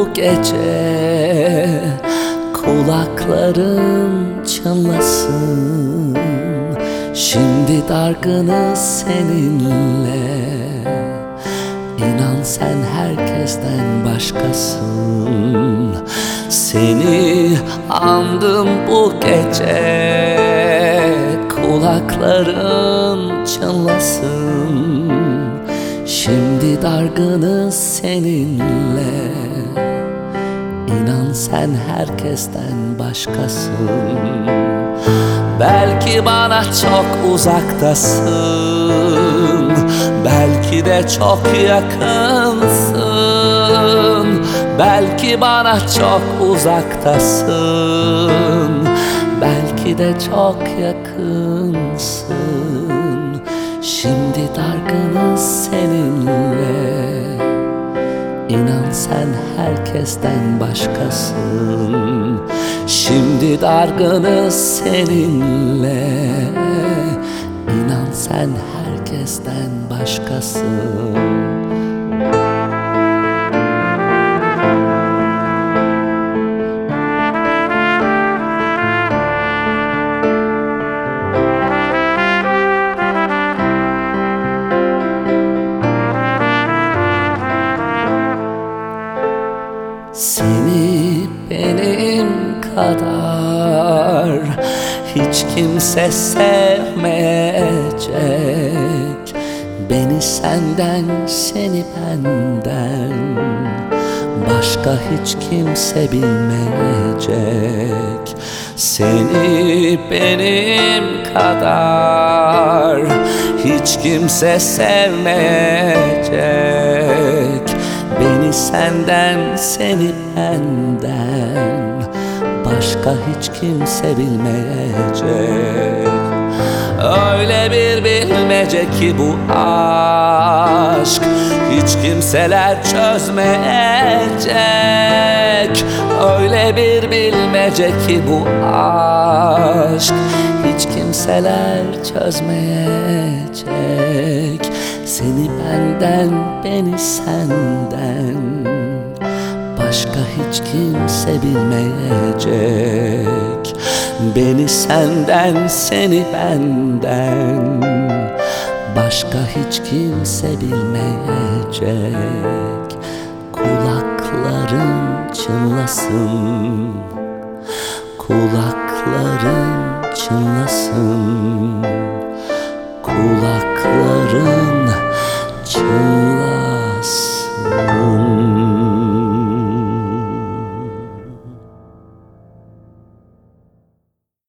bu gece, kulakların çınlasın. Şimdi dargınız seninle, İnan sen herkesten başkasın. Seni andım bu gece, kulakların çınlasın. Şimdi dargınız seninle, İnan sen herkesten başkasın. Belki bana çok uzaktasın, belki de çok yakınsın. Belki bana çok uzaktasın, belki de çok yakınsın. Şimdi dargınız seninle, İnan sen herkesten başkasın. Şimdi dargınız seninle, İnan sen herkesten başkasın. Seni benim kadar hiç kimse sevmeyecek. Beni senden, seni benden başka hiç kimse bilmeyecek. Seni benim kadar hiç kimse sevmeyecek. Beni senden, seni benden başka hiç kimse bilmeyecek. Öyle bir bilmece ki bu aşk, hiç kimseler çözmeyecek. Öyle bir bilmece ki bu aşk, hiç kimseler çözmeyecek. Seni benden, beni senden başka hiç kimse bilmeyecek. Beni senden, seni benden başka hiç kimse bilmeyecek. Kulakların çınlasın, kulak